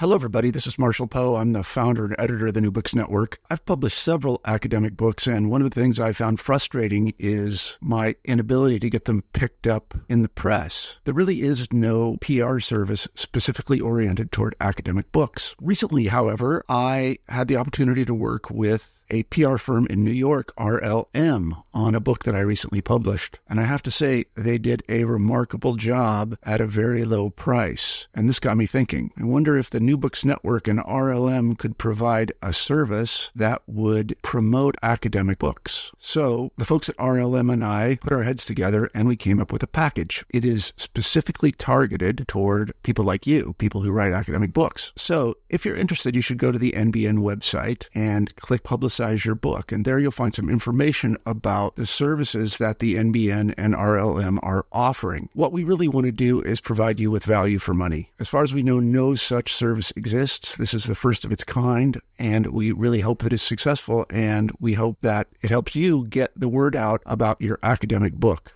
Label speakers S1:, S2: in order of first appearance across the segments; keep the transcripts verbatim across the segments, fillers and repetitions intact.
S1: Hello, everybody. This is Marshall Poe. I'm the founder and editor of the New Books Network. I've published several academic books, and one of the things I found frustrating is my inability to get them picked up in the press. There really is no P R service specifically oriented toward academic books. Recently, however, I had the opportunity to work with a P R firm in New York, R L M, on a book that I recently published. And I have to say, they did a remarkable job at a very low price. And this got me thinking. I wonder if the New Books Network and R L M could provide a service that would promote academic books. So the folks at R L M and I put our heads together and we came up with a package. It is specifically targeted toward people like you, people who write academic books. So if you're interested, you should go to the N B N website and click Publicize your book. And there you'll find some information about the services that the N B N and R L M are offering. What we really want to do is provide you with value for money. As far as we know, no such service exists. This is the first of its kind, and we really hope that it's successful, and we hope that it helps you get the word out about your academic book.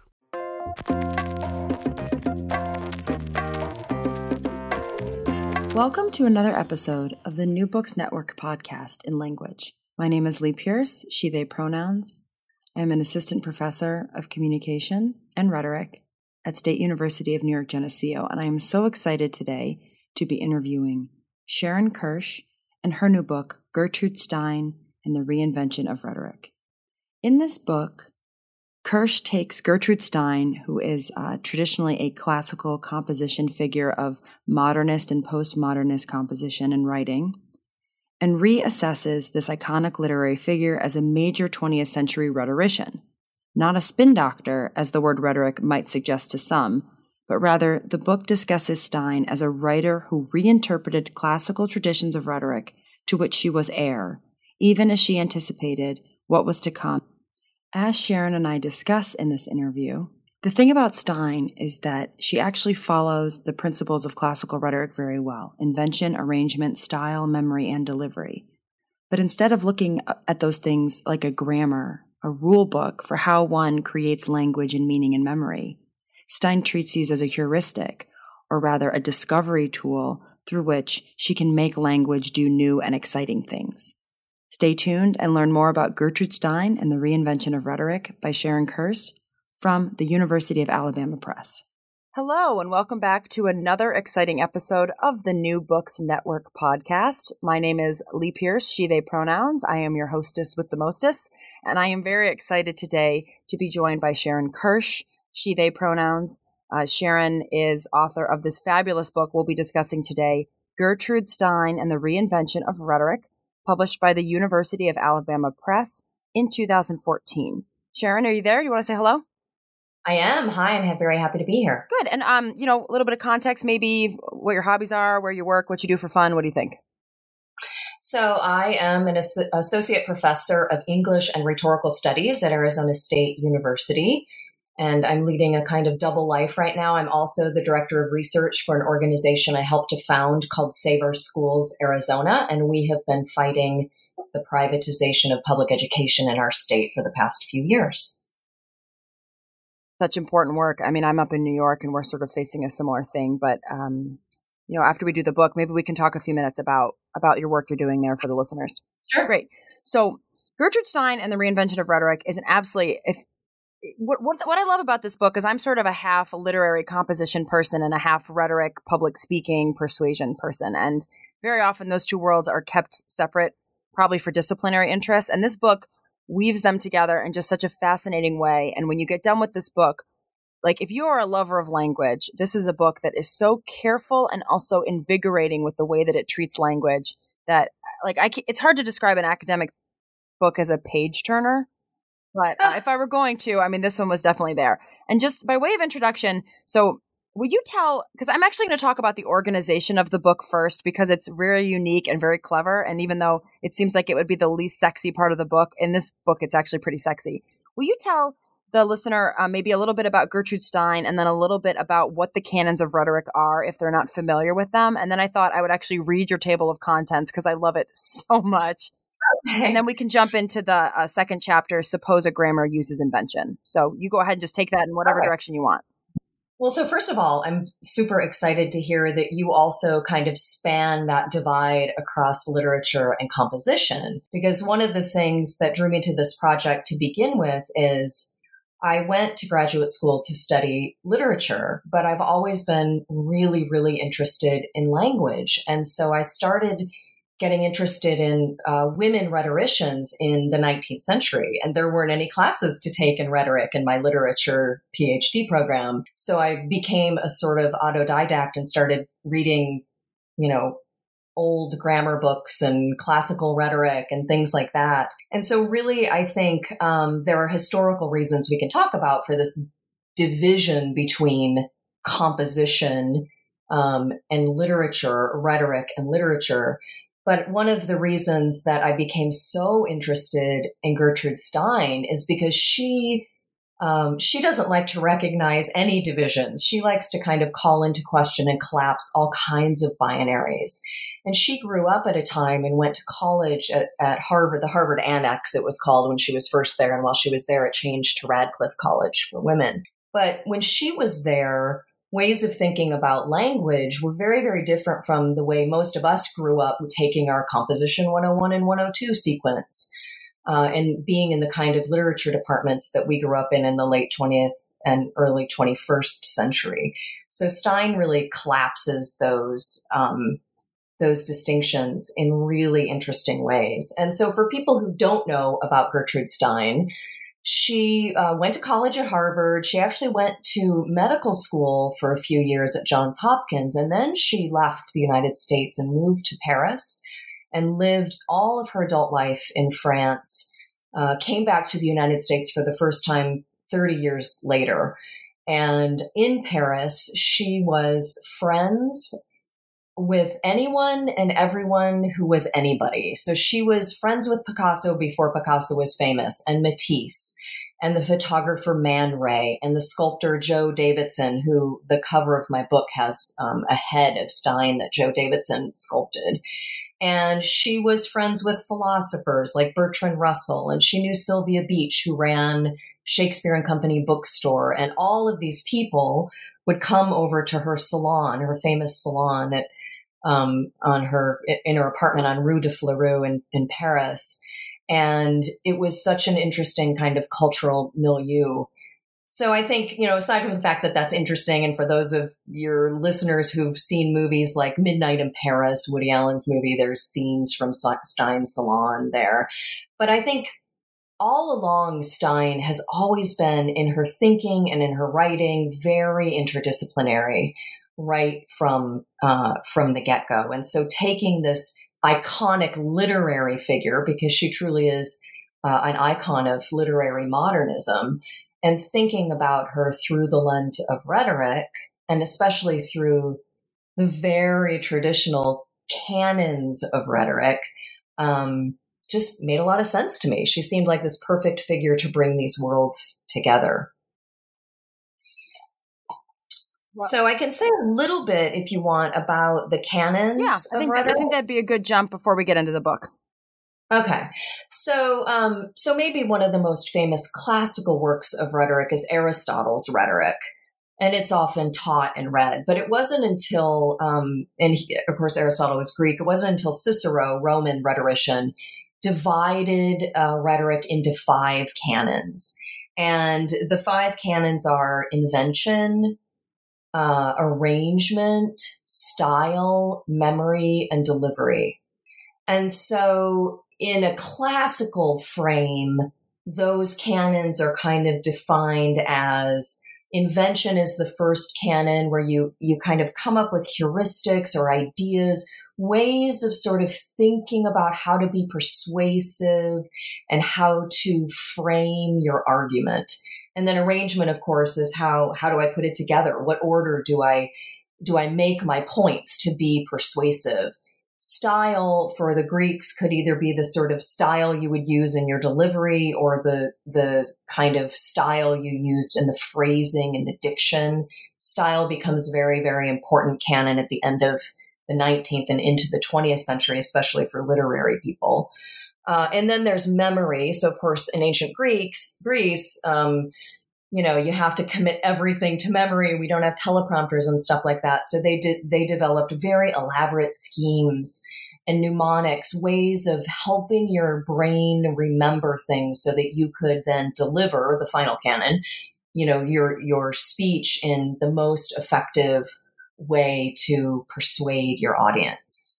S2: Welcome to another episode of the New Books Network podcast in language. My name is Lee Pierce, she, they pronouns. I am an assistant professor of communication and rhetoric at State University of New York, Geneseo, and I am so excited today to be interviewing Sharon Kirsch and her new book, Gertrude Stein and the Reinvention of Rhetoric. In this book, Kirsch takes Gertrude Stein, who is uh, traditionally a classical composition figure of modernist and postmodernist composition and writing, and reassesses this iconic literary figure as a major twentieth century rhetorician, not a spin doctor, as the word rhetoric might suggest to some, but rather the book discusses Stein as a writer who reinterpreted classical traditions of rhetoric to which she was heir, even as she anticipated what was to come. As Sharon and I discuss in this interview, the thing about Stein is that she actually follows the principles of classical rhetoric very well: invention, arrangement, style, memory, and delivery. But instead of looking at those things like a grammar, a rule book for how one creates language and meaning and memory, Stein treats these as a heuristic, or rather a discovery tool through which she can make language do new and exciting things. Stay tuned and learn more about Gertrude Stein and the Reinvention of Rhetoric by Sharon Kirsch from the University of Alabama Press. Hello, and welcome back to another exciting episode of the New Books Network podcast. My name is Lee Pierce, she, they pronouns. I am your hostess with the mostest, and I am very excited today to be joined by Sharon Kirsch, she, they pronouns. Uh, Sharon is author of this fabulous book we'll be discussing today, Gertrude Stein and the Reinvention of Rhetoric, published by the University of Alabama Press in two thousand fourteen. Sharon, are you there? You want to say hello?
S3: I am. Hi, I'm very happy to be here.
S2: Good. And, um, you know, a little bit of context, maybe what your hobbies are, where you work, what you do for fun. What do you think?
S3: So I am an as- associate professor of English and rhetorical studies at Arizona State University, and I'm leading a kind of double life right now. I'm also the director of research for an organization I helped to found called Save Our Schools Arizona, and we have been fighting the privatization of public education in our state for the past few years.
S2: Such important work. I mean, I'm up in New York and we're sort of facing a similar thing, but, um, you know, after we do the book, maybe we can talk a few minutes about, about your work you're doing there for the listeners.
S3: Sure.
S2: Great. So Gertrude Stein and the Reinvention of Rhetoric is an absolutely, if what, what, what I love about this book is I'm sort of a half literary composition person and a half rhetoric, public speaking, persuasion person. And very often those two worlds are kept separate, probably for disciplinary interests. And this book weaves them together in just such a fascinating way. And when you get done with this book, like if you are a lover of language, this is a book that is so careful and also invigorating with the way that it treats language that like I it's hard to describe an academic book as a page turner. But uh, if I were going to, I mean, this one was definitely there. And just by way of introduction, so would you tell, because I'm actually going to talk about the organization of the book first, because it's very unique and very clever. And even though it seems like it would be the least sexy part of the book, in this book, it's actually pretty sexy. Will you tell the listener uh, maybe a little bit about Gertrude Stein and then a little bit about what the canons of rhetoric are if they're not familiar with them? And then I thought I would actually read your table of contents because I love it so much. Okay. And then we can jump into the uh, second chapter, Suppose a Grammar Uses Invention. So you go ahead and just take that in whatever
S3: okay.
S2: direction you want.
S3: Well, so first of all, I'm super excited to hear that you also kind of span that divide across literature and composition, because one of the things that drew me to this project to begin with is I went to graduate school to study literature, but I've always been really, really interested in language. And so I started getting interested in uh, women rhetoricians in the nineteenth century. And there weren't any classes to take in rhetoric in my literature PhD program. So I became a sort of autodidact and started reading, you know, old grammar books and classical rhetoric and things like that. And so really, I think um, there are historical reasons we can talk about for this division between composition um, and literature, rhetoric and literature. But one of the reasons that I became so interested in Gertrude Stein is because she um, she doesn't like to recognize any divisions. She likes to kind of call into question and collapse all kinds of binaries. And she grew up at a time and went to college at, at Harvard, the Harvard Annex, it was called when she was first there. And while she was there, it changed to Radcliffe College for women. But when she was there, ways of thinking about language were very, very different from the way most of us grew up taking our Composition one oh one and one oh two sequence uh, and being in the kind of literature departments that we grew up in in the late twentieth and early twenty-first century. So Stein really collapses those um, those distinctions in really interesting ways. And so for people who don't know about Gertrude Stein, she uh, went to college at Harvard. She actually went to medical school for a few years at Johns Hopkins. And then she left the United States and moved to Paris and lived all of her adult life in France, uh, came back to the United States for the first time thirty years later. And in Paris, she was friends with anyone and everyone who was anybody. So she was friends with Picasso before Picasso was famous, and Matisse, and the photographer Man Ray, and the sculptor Joe Davidson, who the cover of my book has um, a head of Stein that Joe Davidson sculpted. And she was friends with philosophers like Bertrand Russell, and she knew Sylvia Beach, who ran Shakespeare and Company bookstore. And all of these people would come over to her salon, her famous salon at Um, on her in her apartment on Rue de Fleurus in, in Paris. And it was such an interesting kind of cultural milieu. So I think, you know, aside from the fact that that's interesting, and for those of your listeners who've seen movies like Midnight in Paris, Woody Allen's movie, there's scenes from Stein's salon there. But I think all along, Stein has always been, in her thinking and in her writing, very interdisciplinary, right from uh, from the get-go. And so taking this iconic literary figure, because she truly is uh, an icon of literary modernism, and thinking about her through the lens of rhetoric, and especially through the very traditional canons of rhetoric, um, just made a lot of sense to me. She seemed like this perfect figure to bring these worlds together. So I can say a little bit, if you want, about the canons
S2: yeah, I think
S3: of
S2: that, I think that'd be a good jump before we get into the book.
S3: Okay. So um, so maybe one of the most famous classical works of rhetoric is Aristotle's Rhetoric. And it's often taught and read. But it wasn't until, um, and he, of course, Aristotle was Greek, it wasn't until Cicero, Roman rhetorician, divided uh, rhetoric into five canons. And the five canons are invention, Uh, arrangement, style, memory, and delivery. And so in a classical frame, those canons are kind of defined as invention is the first canon, where you, you kind of come up with heuristics or ideas, ways of sort of thinking about how to be persuasive and how to frame your argument. And then arrangement, of course, is how, how do I put it together? What order do I, do I make my points to be persuasive? Style for the Greeks could either be the sort of style you would use in your delivery, or the, the kind of style you used in the phrasing and the diction. Style becomes very, very important canon at the end of the nineteenth and into the twentieth century, especially for literary people. Uh, and then there's memory. So, of course, in ancient Greeks, Greece, um, you know, you have to commit everything to memory. We don't have teleprompters and stuff like that. So they did, they developed very elaborate schemes and mnemonics, ways of helping your brain remember things so that you could then deliver the final canon, you know, your, your speech in the most effective way to persuade your audience.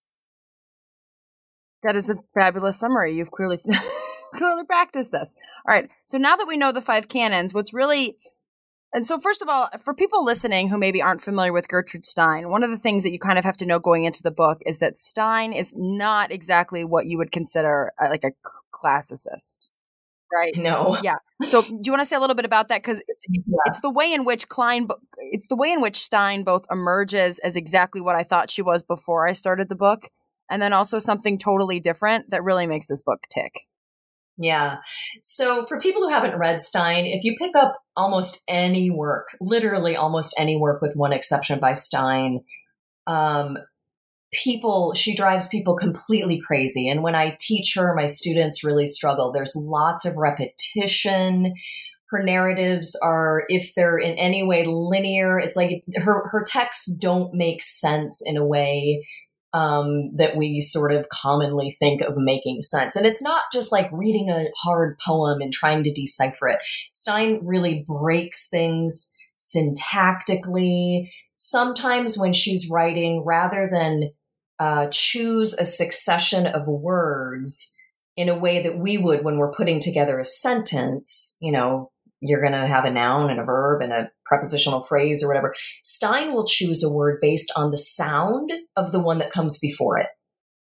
S2: That is a fabulous summary. You've clearly clearly practiced this. All right. So now that we know the five canons, what's really, and so first of all, for people listening who maybe aren't familiar with Gertrude Stein, one of the things that you kind of have to know going into the book is that Stein is not exactly what you would consider uh, like a classicist, right?
S3: No.
S2: Yeah. So do you want to say a little bit about that? Because it's yeah. it's the way in which Klein, it's the way in which Stein both emerges as exactly what I thought she was before I started the book, and then also something totally different that really makes this book tick.
S3: Yeah. So for people who haven't read Stein, if you pick up almost any work, literally almost any work with one exception by Stein, um, people, she drives people completely crazy. And when I teach her, my students really struggle. There's lots of repetition. Her narratives are, if they're in any way linear, it's like her, her texts don't make sense in a way Um, that we sort of commonly think of making sense. And it's not just like reading a hard poem and trying to decipher it. Stein really breaks things syntactically. Sometimes when she's writing, rather than uh, choose a succession of words in a way that we would when we're putting together a sentence, you know, you're going to have a noun and a verb and a prepositional phrase or whatever. Stein will choose a word based on the sound of the one that comes before it.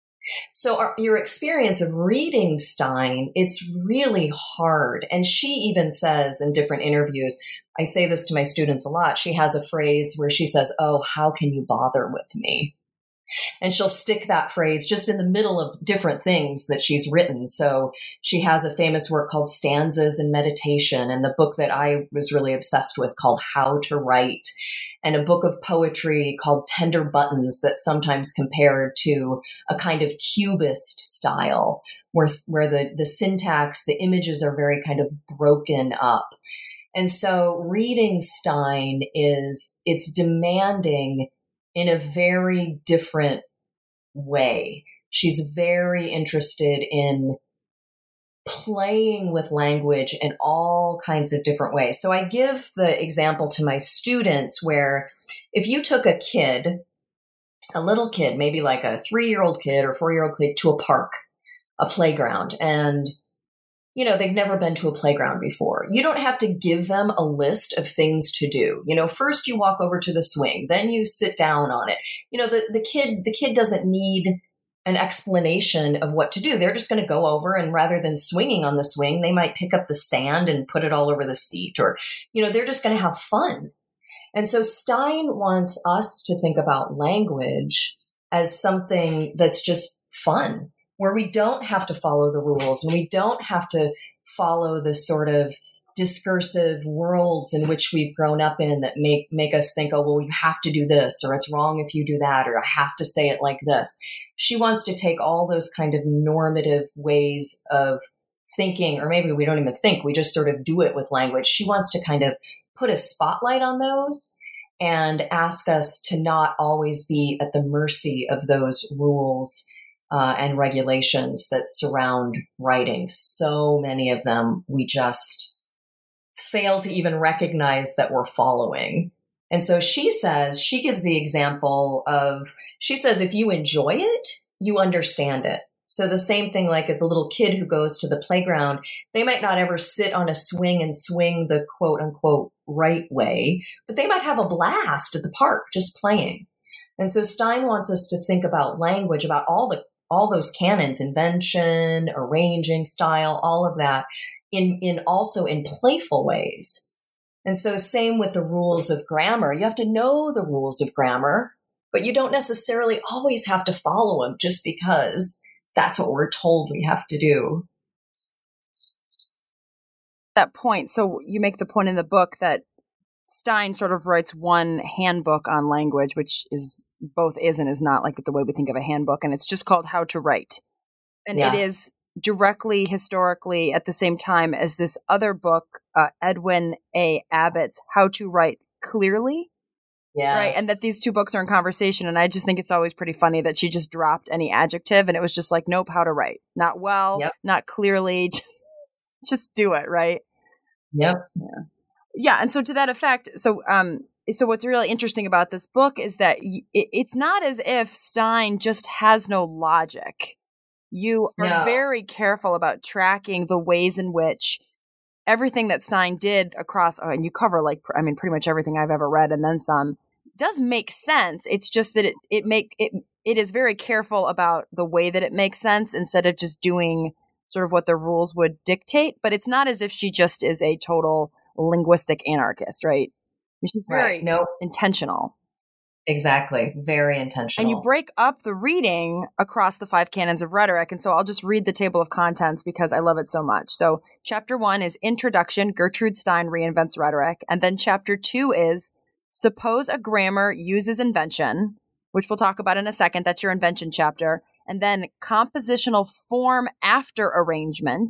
S3: So our, your experience of reading Stein, it's really hard. And she even says in different interviews, I say this to my students a lot, she has a phrase where she says, "Oh, how can you bother with me?" And she'll stick that phrase just in the middle of different things that she's written. So she has a famous work called Stanzas and Meditation, and the book that I was really obsessed with called How to Write, and a book of poetry called Tender Buttons that's sometimes compared to a kind of cubist style where, where the, the syntax, the images are very kind of broken up. And so reading Stein is, it's demanding in a very different way. She's very interested in playing with language in all kinds of different ways. So I give the example to my students where if you took a kid, a little kid, maybe like a three-year-old kid or four-year-old kid to a park, a playground, and you know, they've never been to a playground before. You don't have to give them a list of things to do. You know, first you walk over to the swing, then you sit down on it. You know, the, the kid, the kid doesn't need an explanation of what to do. They're just going to go over, and rather than swinging on the swing, they might pick up the sand and put it all over the seat, or, you know, they're just going to have fun. And so Stein wants us to think about language as something that's just fun, where we don't have to follow the rules and we don't have to follow the sort of discursive worlds in which we've grown up in that make, make us think, oh, well, you have to do this, or it's wrong if you do that, or I have to say it like this. She wants to take all those kind of normative ways of thinking, or maybe we don't even think, we just sort of do it with language. She wants to kind of put a spotlight on those and ask us to not always be at the mercy of those rules Uh, and regulations that surround writing. So many of them we just fail to even recognize that we're following. And so she says, she gives the example of, she says, if you enjoy it, you understand it. So the same thing like if the little kid who goes to the playground, they might not ever sit on a swing and swing the quote unquote right way, but they might have a blast at the park just playing. And so Stein wants us to think about language, about all the all those canons, invention, arranging, style, all of that, in, in also in playful ways. And so same with the rules of grammar. You have to know the rules of grammar, but you don't necessarily always have to follow them just because that's what we're told we have to do.
S2: That point. So you make the point in the book that Stein sort of writes one handbook on language, which is both is and is not like the way we think of a handbook. And it's just called How to Write. And yeah. It is directly historically at the same time as this other book, uh, Edwin A. Abbott's How to Write Clearly.
S3: Yes.
S2: Right. And that these two books are in conversation. And I just think it's always pretty funny that she just dropped any adjective and it was just like, nope, how to write. Not well, yep. Not clearly. Just, just do it. Right.
S3: Yep.
S2: Yeah. Yeah. And so to that effect, so, um, so what's really interesting about this book is that y- it, it's not as if Stein just has no logic. You are
S3: no.
S2: very careful about tracking the ways in which everything that Stein did across, oh, and you cover like, I mean, pretty much everything I've ever read and then some, does make sense. It's just that it, it make it, it is very careful about the way that it makes sense instead of just doing sort of what the rules would dictate. But it's not as if she just is a total linguistic anarchist, right? She's very
S3: right. no.
S2: intentional.
S3: Exactly. Very intentional.
S2: And you break up the reading across the five canons of rhetoric. And so I'll just read the table of contents because I love it so much. So chapter one is Introduction, Gertrude Stein Reinvents Rhetoric. And then chapter two is Suppose a Grammar Uses Invention, which we'll talk about in a second. That's your invention chapter. And then Compositional Form After Arrangement,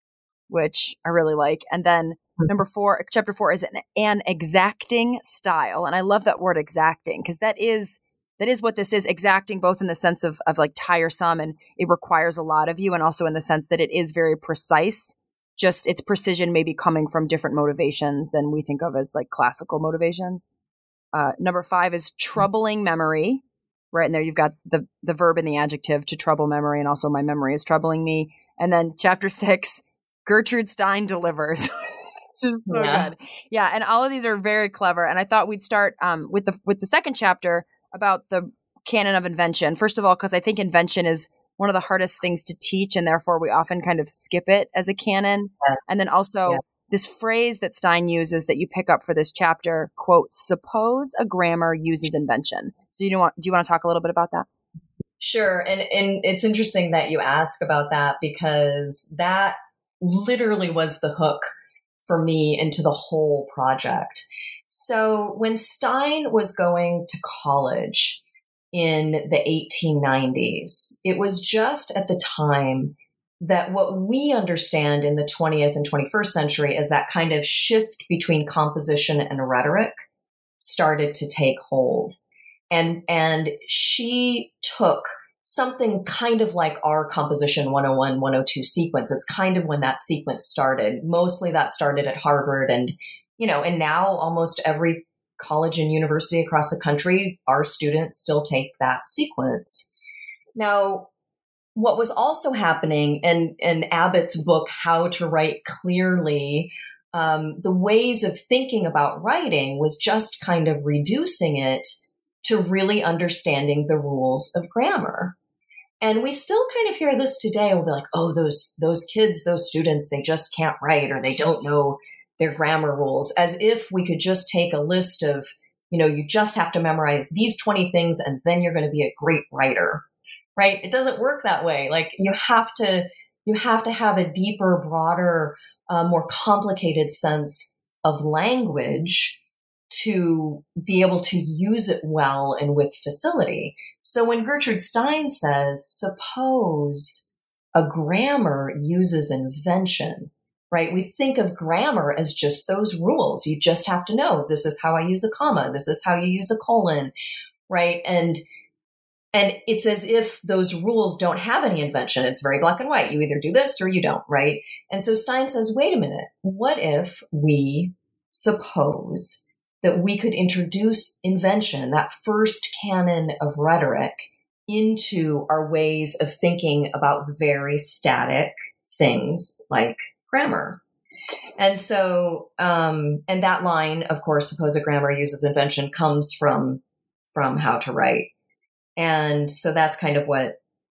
S2: which I really like. And then number four, chapter four is an, an exacting style. And I love that word exacting because that is that is what this is, exacting both in the sense of, of like tiresome and it requires a lot of you and also in the sense that it is very precise. Just its precision may be coming from different motivations than we think of as like classical motivations. Uh, number five is troubling memory. Right in there, you've got the, the verb and the adjective to trouble memory. And also my memory is troubling me. And then chapter six, Gertrude Stein delivers. So
S3: yeah.
S2: good. Yeah. And all of these are very clever. And I thought we'd start um, with the with the second chapter about the canon of invention. First of all, because I think invention is one of the hardest things to teach. And therefore, we often kind of skip it as a canon.
S3: Yeah.
S2: And then also yeah. this phrase that Stein uses that you pick up for this chapter, quote, suppose a grammar uses invention. So you don't want, do you want to talk a little bit about that?
S3: Sure. And, and it's interesting that you ask about that because that literally was the hook for me into the whole project. So when Stein was going to college in the eighteen nineties, it was just at the time that what we understand in the twentieth and twenty-first century is that kind of shift between composition and rhetoric started to take hold. And, and she took something kind of like our Composition one oh one, one oh two sequence. It's kind of when that sequence started. Mostly that started at Harvard and, you know, and now almost every college and university across the country, our students still take that sequence. Now, what was also happening in, in Abbott's book, How to Write Clearly, um, the ways of thinking about writing was just kind of reducing it to really understanding the rules of grammar. And we still kind of hear this today. We'll be like, oh, those those kids, those students, they just can't write or they don't know their grammar rules, as if we could just take a list of, you know, you just have to memorize these twenty things and then you're going to be a great writer, right? It doesn't work that way. Like you have to, you have to have a deeper, broader, uh, more complicated sense of language to be able to use it well and with facility. So when Gertrude Stein says, suppose a grammar uses invention, right? We think of grammar as just those rules. You just have to know, this is how I use a comma. This is how you use a colon, right? And, and it's as if those rules don't have any invention. It's very black and white. You either do this or you don't, right? And so Stein says, wait a minute. What if we suppose that we could introduce invention, that first canon of rhetoric, into our ways of thinking about very static things like grammar. And so, um, and that line, of course, suppose a grammar uses invention, comes from, from How to Write. And so that's kind of what,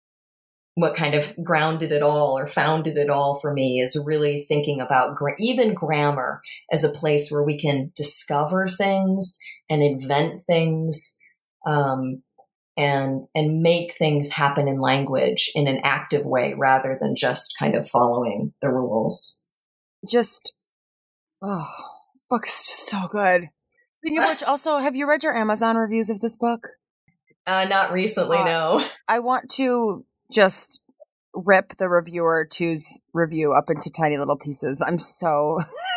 S3: what kind of grounded it all or founded it all for me, is really thinking about gra- even grammar as a place where we can discover things and invent things, um, and, and make things happen in language in an active way rather than just kind of following the rules.
S2: Just, oh, this book is just so good. Speaking of which, also, have you read your Amazon reviews of this book?
S3: Uh, not recently, uh, no.
S2: I want to just rip the reviewer two's review up into tiny little pieces. I'm so...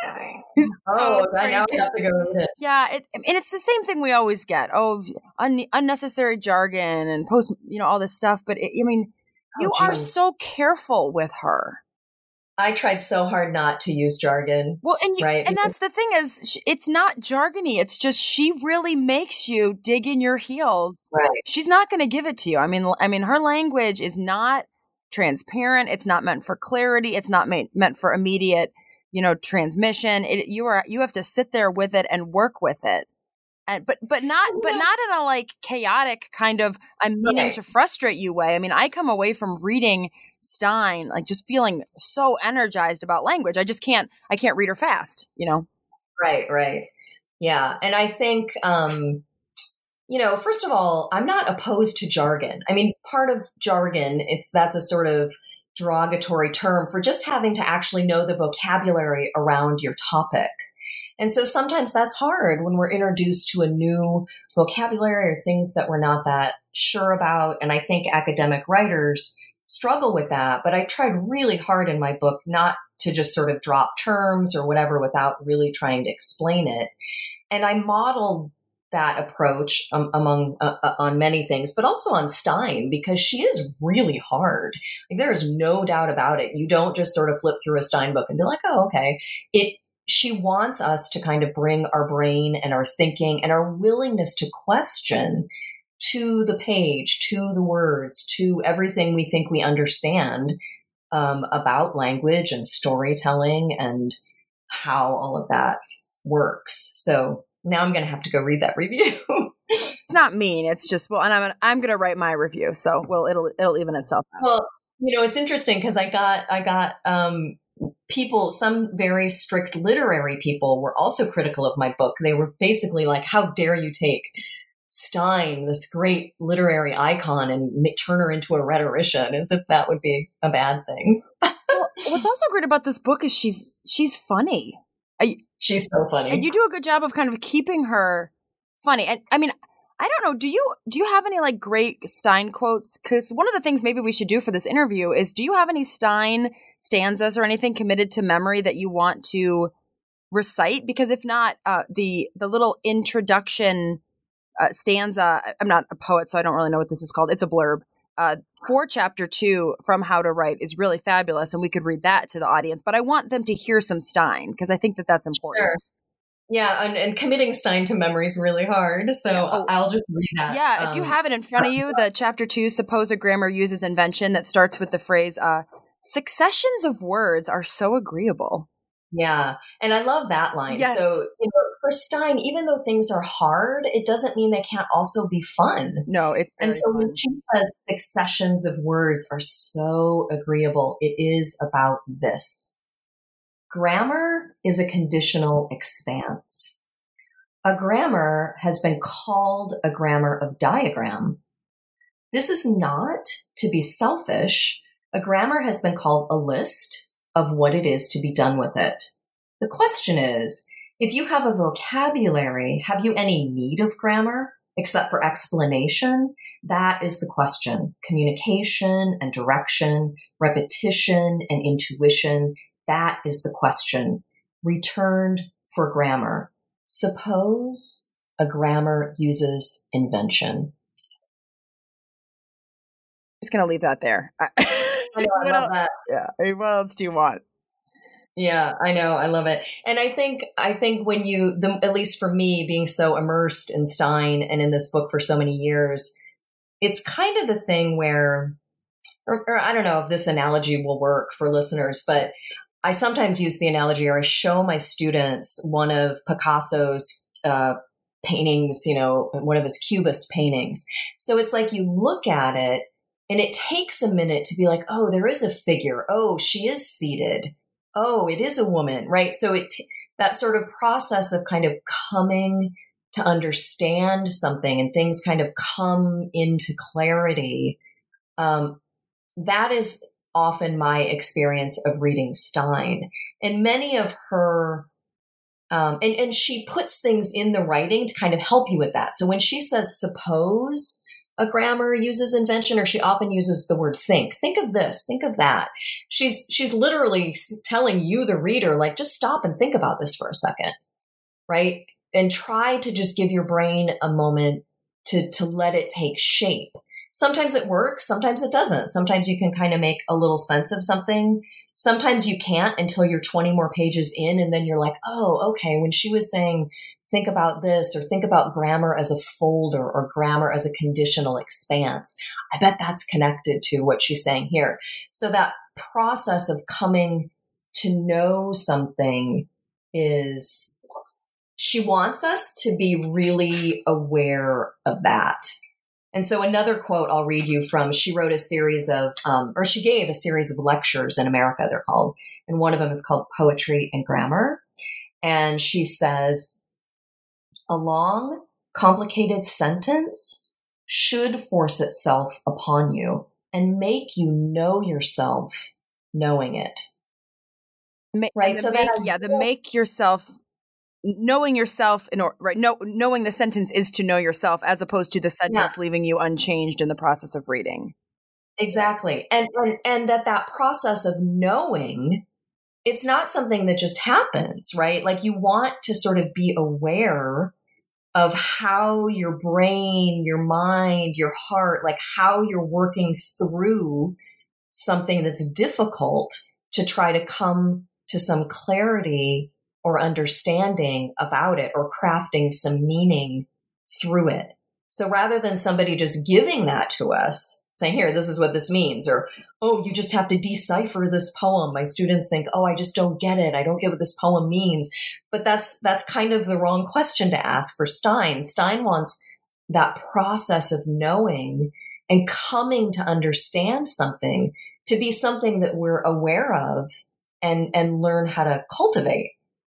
S3: oh, I now have to go read it.
S2: Yeah, it, and it's the same thing we always get. Oh, un- unnecessary jargon and post, you know, all this stuff. But it, I mean, you oh, are so careful with her.
S3: I tried so hard not to use jargon.
S2: Well, and you,
S3: right?
S2: and that's the thing is, it's not jargony. It's just she really makes you dig in your heels.
S3: Right.
S2: She's not going to give it to you. I mean, I mean, her language is not transparent. It's not meant for clarity. It's not made, meant for immediate, you know, transmission. It, you are you have to sit there with it and work with it. And, but but not but not in a like chaotic kind of I'm meaning okay. to frustrate you way. I mean, I come away from reading Stein like just feeling so energized about language. I just can't I can't read her fast, you know.
S3: Right, right. Yeah. And I think um, you know, first of all, I'm not opposed to jargon. I mean, part of jargon, it's that's a sort of derogatory term for just having to actually know the vocabulary around your topic. And so sometimes that's hard when we're introduced to a new vocabulary or things that we're not that sure about. And I think academic writers struggle with that. But I tried really hard in my book not to just sort of drop terms or whatever without really trying to explain it. And I modeled that approach um, among uh, uh, on many things, but also on Stein, because she is really hard. Like, there is no doubt about it. You don't just sort of flip through a Stein book and be like, oh, okay. It She wants us to kind of bring our brain and our thinking and our willingness to question to the page, to the words, to everything we think we understand um, about language and storytelling and how all of that works. So now I'm going to have to go read that review.
S2: It's not mean. It's just, well, and I'm I'm going to write my review. So, well, it'll it'll even itself out.
S3: Well, you know, it's interesting because I got I got. Um, people, some very strict literary people were also critical of my book. They were basically like, how dare you take Stein, this great literary icon, and make, turn her into a rhetorician, as if that would be a bad thing.
S2: Well, what's also great about this book is she's she's funny. I,
S3: she's so funny.
S2: And you do a good job of kind of keeping her funny. And I mean, I don't know. Do you do you have any like great Stein quotes? Because one of the things maybe we should do for this interview is, do you have any Stein stanzas or anything committed to memory that you want to recite? Because if not, uh, the the little introduction uh, stanza. I'm not a poet, so I don't really know what this is called. It's a blurb uh, for chapter two from How to Write is really fabulous, and we could read that to the audience. But I want them to hear some Stein because I think that that's important.
S3: Sure. Yeah, and, and committing Stein to memory is really hard, so yeah. oh, I'll just read that.
S2: Yeah, if um, you have it in front of you, the chapter two, Suppose a Grammar Uses Invention, that starts with the phrase, uh, successions of words are so agreeable.
S3: Yeah, and I love that line.
S2: Yes.
S3: So, you know, for Stein, even though things are hard, it doesn't mean they can't also be fun.
S2: No, it's
S3: And so
S2: fun.
S3: when she says successions of words are so agreeable, it is about this. Grammar is a conditional expanse. A grammar has been called a grammar of diagram. This is not to be selfish. A grammar has been called a list of what it is to be done with it. The question is, if you have a vocabulary, have you any need of grammar except for explanation? That is the question. Communication and direction, repetition and intuition. That is the question. Returned for grammar. Suppose a grammar uses invention.
S2: I'm just going to leave that there.
S3: I know, I love that.
S2: Yeah. I mean, what else do you want?
S3: Yeah, I know. I love it. And I think, I think when you, the, at least for me, being so immersed in Stein and in this book for so many years, it's kind of the thing where, or, or I don't know if this analogy will work for listeners, but I sometimes use the analogy, or I show my students one of Picasso's uh, paintings, you know, one of his Cubist paintings. So it's like you look at it and it takes a minute to be like, oh, there is a figure. Oh, she is seated. Oh, it is a woman, right? So it that sort of process of kind of coming to understand something and things kind of come into clarity. Um, that is often my experience of reading Stein. And many of her, um, and, and she puts things in the writing to kind of help you with that. So when she says suppose, a grammar uses invention, or she often uses the word think. Think of this, think of that. She's she's literally telling you, the reader, like, just stop and think about this for a second, right? And try to just give your brain a moment to, to let it take shape. Sometimes it works, sometimes it doesn't. Sometimes you can kind of make a little sense of something. Sometimes you can't until you're twenty more pages in, and then you're like, oh, okay, when she was saying, think about this, or think about grammar as a folder, or grammar as a conditional expanse, I bet that's connected to what she's saying here. So that process of coming to know something is, she wants us to be really aware of that. And so another quote I'll read you from, she wrote a series of, um, or she gave a series of lectures in America, they're called, and one of them is called Poetry and Grammar. And she says, a long, complicated sentence should force itself upon you and make you know yourself knowing it.
S4: Ma-
S3: right?
S4: The
S3: So
S4: make,
S3: that
S4: yeah, the make yourself, knowing yourself, in or, right? No, knowing the sentence is to know yourself, as opposed to the sentence
S3: yeah.
S4: leaving you unchanged in the process of reading.
S3: Exactly. And, and, and that that process of knowing, it's not something that just happens, right? Like, you want to sort of be aware of how your brain, your mind, your heart, like how you're working through something that's difficult to try to come to some clarity or understanding about it, or crafting some meaning through it. So rather than somebody just giving that to us, saying, here, this is what this means, or, oh, you just have to decipher this poem. My students think, oh, I just don't get it. I don't get what this poem means. But that's that's kind of the wrong question to ask for Stein. Stein wants that process of knowing and coming to understand something to be something that we're aware of and, and learn how to cultivate.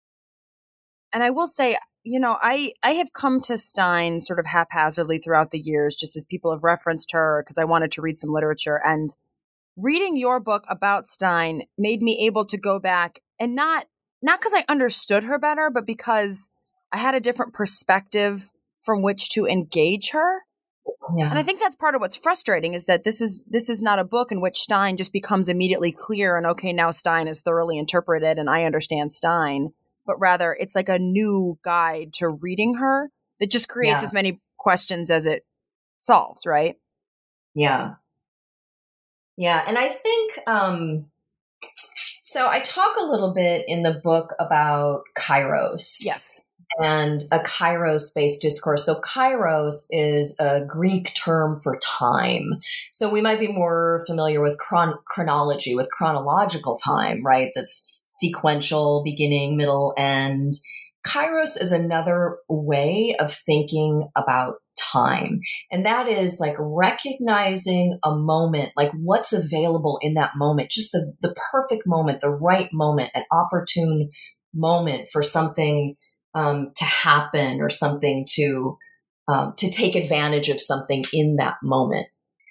S4: And I will say, you know, I, I have come to Stein sort of haphazardly throughout the years, just as people have referenced her, because I wanted to read some literature. And reading your book about Stein made me able to go back, and not not because I understood her better, but because I had a different perspective from which to engage her.
S3: Yeah.
S4: And I think that's part of what's frustrating, is that this is this is not a book in which Stein just becomes immediately clear and, okay, now Stein is thoroughly interpreted and I understand Stein. But rather, it's like a new guide to reading her that just creates
S3: Yeah.
S4: as many questions as it solves, right?
S3: Yeah. Yeah. And I think, um, so I talk a little bit in the book about kairos.
S4: Yes.
S3: And a kairos-based discourse. So kairos is a Greek term for time. So we might be more familiar with chron- chronology, with chronological time, right? That's sequential, beginning, middle, end. Kairos is another way of thinking about time. And that is like recognizing a moment, like what's available in that moment, just the, the perfect moment, the right moment, an opportune moment for something um, to happen, or something to, um, to take advantage of something in that moment.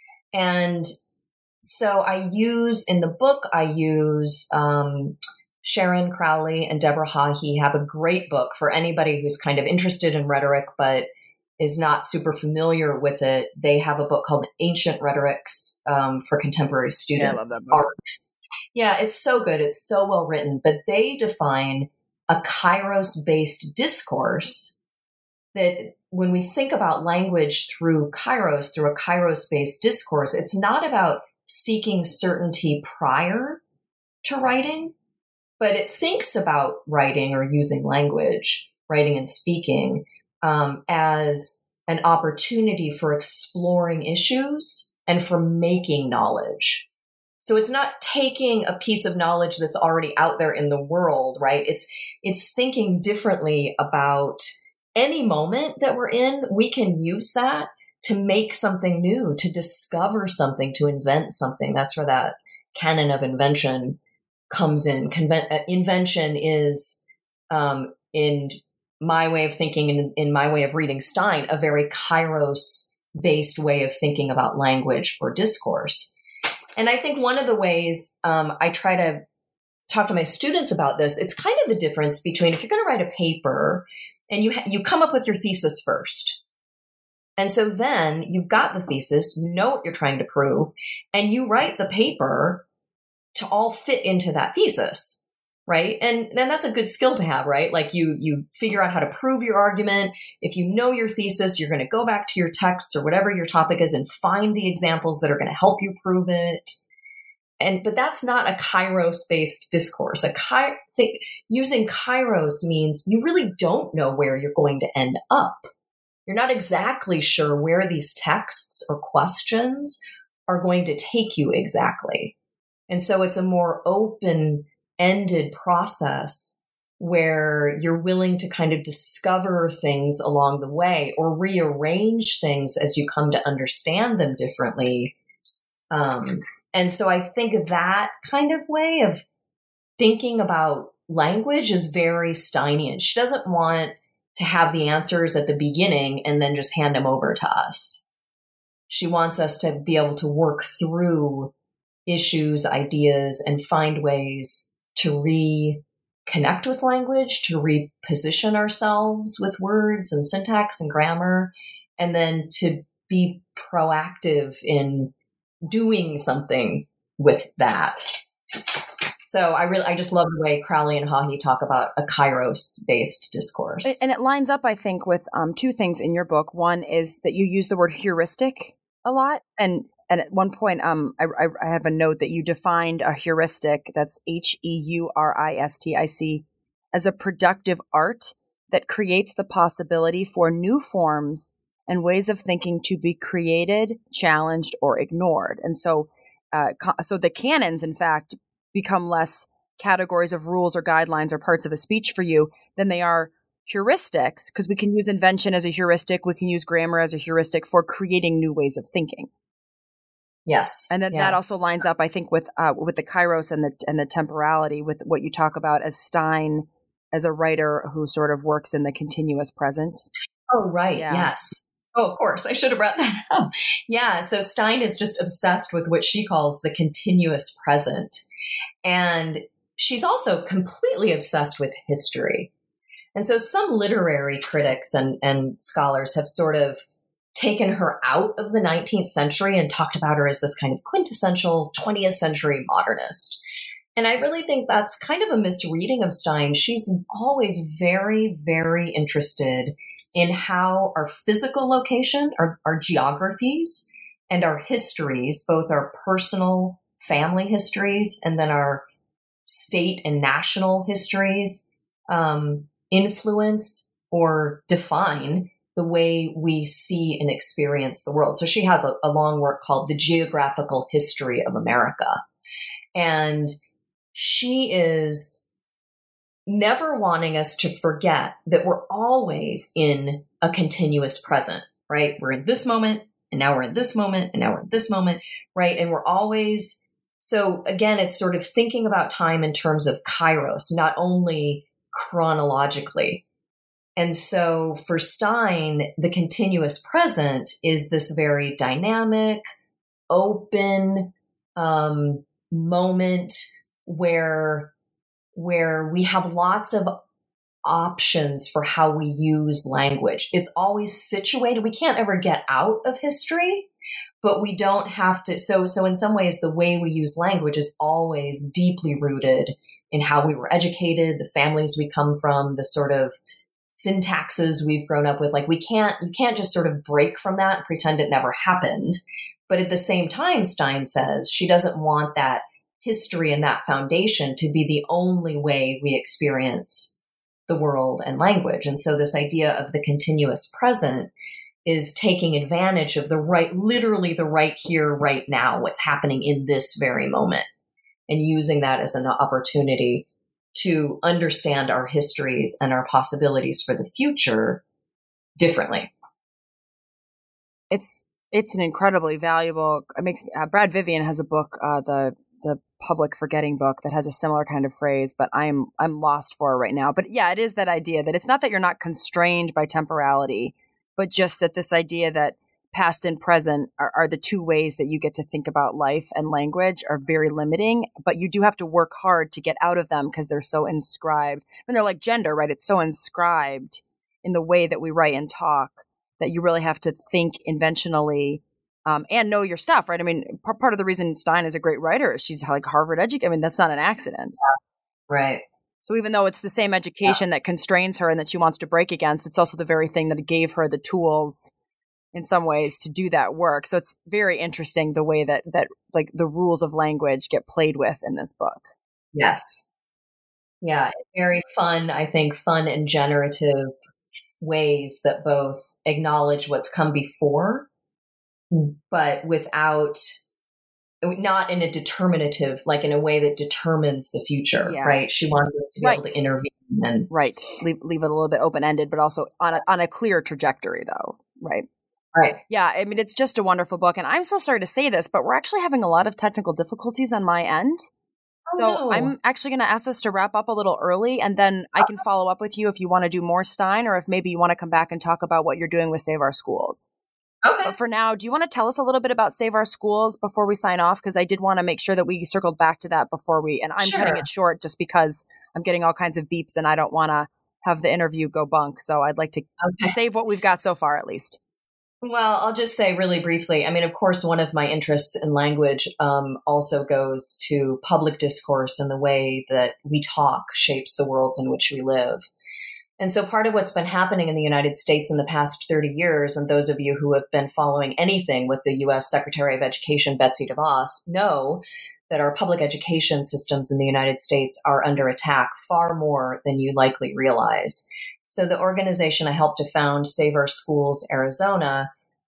S3: And so I use, in the book, I use, um, Sharon Crowley and Deborah Hahey have a great book for anybody who's kind of interested in rhetoric, but is not super familiar with it. They have a book called Ancient Rhetorics um, for Contemporary Students.
S4: Yeah, I love that book.
S3: Arcs. Yeah, it's so good. It's so well written. But they define a kairos-based discourse that when we think about language through kairos, through a kairos-based discourse, it's not about seeking certainty prior to writing, but it thinks about writing or using language, writing and speaking, um, as an opportunity for exploring issues and for making knowledge. So it's not taking a piece of knowledge that's already out there in the world, right? It's it's thinking differently about any moment that we're in. We can use that to make something new, to discover something, to invent something. That's where that canon of invention comes in. Conven- uh, invention is, um, in my way of thinking, in, in my way of reading Stein, a very kairos-based way of thinking about language or discourse. And I think one of the ways um, I try to talk to my students about this, it's kind of the difference between if you're going to write a paper and you ha- you come up with your thesis first, And so then you've got the thesis, you know what you're trying to prove, and you write the paper to all fit into that thesis, right? And then that's a good skill to have, right? Like you you figure out how to prove your argument. If you know your thesis, you're going to go back to your texts or whatever your topic is and find the examples that are going to help you prove it. And but that's not a kairos-based discourse. A kai- th- using kairos means you really don't know where you're going to end up. You're not exactly sure where these texts or questions are going to take you exactly. And so it's a more open-ended process where you're willing to kind of discover things along the way or rearrange things as you come to understand them differently. Um, and so I think that kind of way of thinking about language is very Steinian. She doesn't want to have the answers at the beginning and then just hand them over to us. She wants us to be able to work through issues, ideas, and find ways to reconnect with language, to reposition ourselves with words and syntax and grammar, and then to be proactive in doing something with that. So I really, I just love the way Crowley and Haughey talk about a kairos-based discourse.
S4: And it lines up, I think, with um, two things in your book. One is that you use the word heuristic a lot. And, and at one point, um, I, I have a note that you defined a heuristic, that's H E U R I S T I C, as a productive art that creates the possibility for new forms and ways of thinking to be created, challenged, or ignored. And so, uh, so the canons, in fact, become less categories of rules or guidelines or parts of a speech for you than they are heuristics, because we can use invention as a heuristic. We can use grammar as a heuristic for creating new ways of thinking.
S3: Yes.
S4: And then
S3: yeah.
S4: that also lines up, I think, with uh, with the kairos and the and the temporality, with what you talk about as Stein as a writer who sort of works in the continuous present.
S3: Oh, right.
S4: Yeah.
S3: Yes. Oh, of course. I should have brought that up. Yeah. So Stein is just obsessed with what she calls the continuous present. And she's also completely obsessed with history. And so some literary critics and, and scholars have sort of taken her out of the nineteenth century and talked about her as this kind of quintessential twentieth century modernist. And I really think that's kind of a misreading of Stein. She's always very, very interested in how our physical location, our, our geographies, and our histories, both our personal family histories and then our state and national histories, um, influence or define the way we see and experience the world. So she has a, a long work called The Geographical History of America. And she is never wanting us to forget that we're always in a continuous present, right? We're in this moment, and now we're in this moment, and now we're in this moment, right? And we're always, so again, it's sort of thinking about time in terms of kairos, not only chronologically. And so for Stein, the continuous present is this very dynamic, open um, moment where, where we have lots of options for how we use language. It's always situated. We can't ever get out of history, but we don't have to. So, so in some ways, the way we use language is always deeply rooted in how we were educated, the families we come from, the sort of syntaxes we've grown up with. Like we can't, you can't just sort of break from that and pretend it never happened. But at the same time, Stein says she doesn't want that history and that foundation to be the only way we experience the world and language. And so this idea of the continuous present is taking advantage of the right, literally the right here, right now, what's happening in this very moment, and using that as an opportunity to understand our histories and our possibilities for the future differently.
S4: It's it's an incredibly valuable. It makes uh, Brad Vivian has a book, uh, the the Public Forgetting book, that has a similar kind of phrase, but I'm I'm lost for it right now. But yeah, it is that idea that it's not that you're not constrained by temporality, but just that this idea that past and present are, are the two ways that you get to think about life and language are very limiting, but you do have to work hard to get out of them because they're so inscribed. And they're like gender, right? It's so inscribed in the way that we write and talk that you really have to think inventionally um, and know your stuff, right? I mean, p- part of the reason Stein is a great writer is she's like Harvard educated. I mean, that's not an accident.
S3: Yeah. Right.
S4: So even though it's the same education yeah. that constrains her and that she wants to break against, it's also the very thing that gave her the tools in some ways to do that work. So it's very interesting the way that, that like the rules of language get played with in this book.
S3: Yes. Yeah. Very fun, I think, fun and generative ways that both acknowledge what's come before, but without, not in a determinative, like in a way that determines the future, yeah. right? She wanted to be right. able to intervene. And
S4: right. Leave, leave it a little bit open-ended, but also on a, on a clear trajectory though. Right.
S3: Right.
S4: Yeah. I mean, it's just a wonderful book. And I'm so sorry to say this, but we're actually having a lot of technical difficulties on my end.
S3: Oh,
S4: so
S3: no.
S4: I'm actually going to ask us to wrap up a little early, and then I can follow up with you if you want to do more Stein, or if maybe you want to come back and talk about what you're doing with Save Our Schools.
S3: Okay.
S4: But for now, do you want to tell us a little bit about Save Our Schools before we sign off? Because I did want to make sure that we circled back to that before we, and I'm
S3: sure.
S4: cutting it short just because I'm getting all kinds of beeps and I don't want to have the interview go bunk. So I'd like to okay. save what we've got so far at least.
S3: Well, I'll just say really briefly, I mean, of course, one of my interests in language um, also goes to public discourse and the way that we talk shapes the worlds in which we live. And so part of what's been happening in the United States in the past thirty years, and those of you who have been following anything with the U S Secretary of Education, Betsy DeVos, know that our public education systems in the United States are under attack far more than you likely realize. So the organization I helped to found, Save Our Schools Arizona,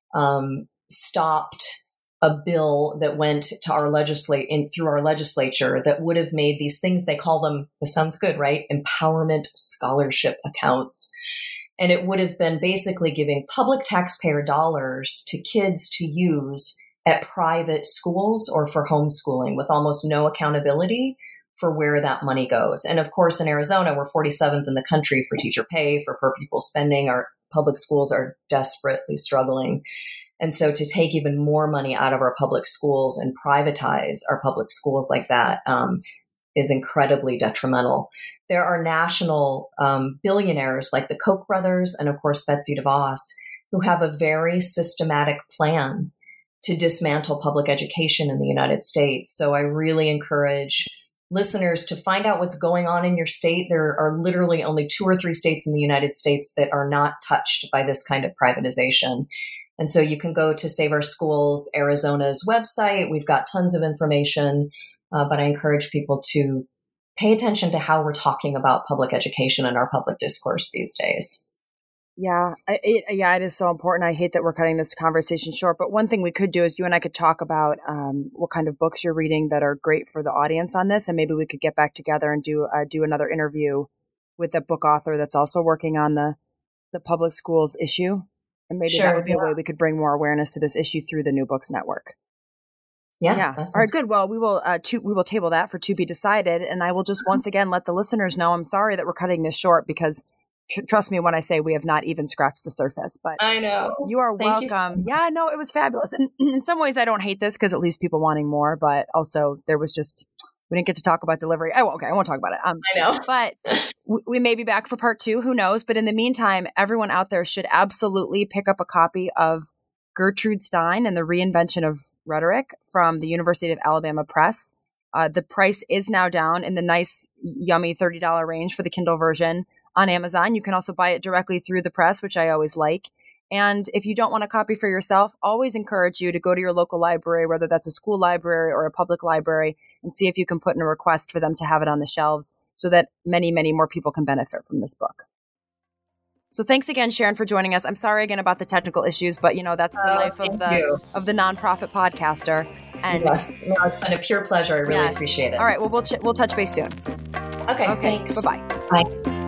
S3: um, stopped a bill that went to our legislate in through our legislature that would have made these things, they call them, this sounds good, right? Empowerment scholarship accounts. And it would have been basically giving public taxpayer dollars to kids to use at private schools or for homeschooling with almost no accountability for where that money goes. And of course, in Arizona, we're forty-seventh in the country for teacher pay, for per pupil spending. Our public schools are desperately struggling. And so to take even more money out of our public schools and privatize our public schools like that um, is incredibly detrimental. There are national um, billionaires like the Koch brothers and, of course, Betsy DeVos, who have a very systematic plan to dismantle public education in the United States. So I really encourage listeners to find out what's going on in your state. There are literally only two or three states in the United States that are not touched by this kind of privatization. And so you can go to Save Our Schools Arizona's website. We've got tons of information, uh, but I encourage people to pay attention to how we're talking about public education in our public discourse these days.
S4: Yeah, I, it, yeah, it is so important. I hate that we're cutting this conversation short, but one thing we could do is you and I could talk about um, what kind of books you're reading that are great for the audience on this, and maybe we could get back together and do uh, do another interview with a book author that's also working on the the public schools issue, and maybe
S3: sure,
S4: that would be
S3: yeah.
S4: a way we could bring more awareness to this issue through the New Books Network.
S3: Yeah.
S4: yeah. All right, good. Well, we will uh, to, we will table that for to be decided, and I will just mm-hmm. once again let the listeners know I'm sorry that we're cutting this short because. Trust me when I say we have not even scratched the surface, but
S3: I know
S4: you are
S3: Thank
S4: welcome.
S3: You so
S4: yeah, no, it was fabulous. And in some ways I don't hate this because it leaves people wanting more, but also there was just, we didn't get to talk about delivery. Oh, okay. I won't talk about it. Um,
S3: I know,
S4: but w- we may be back for part two. Who knows? But in the meantime, everyone out there should absolutely pick up a copy of Gertrude Stein and the Reinvention of Rhetoric from the University of Alabama Press. Uh, the price is now down in the nice, yummy thirty dollars range for the Kindle version on Amazon. You can also buy it directly through the press, which I always like. And if you don't want a copy for yourself, always encourage you to go to your local library, whether that's a school library or a public library, and see if you can put in a request for them to have it on the shelves so that many, many more people can benefit from this book. So thanks again, Sharon, for joining us. I'm sorry again about the technical issues, but you know, that's the
S3: oh,
S4: life of the
S3: you.
S4: of the nonprofit podcaster. And
S3: yes, no, it's been a pure pleasure. I really yeah. appreciate it.
S4: All right. Well, we'll ch- we'll touch base soon.
S3: Okay.
S4: Okay.
S3: Thanks.
S4: Bye-bye.
S3: Bye.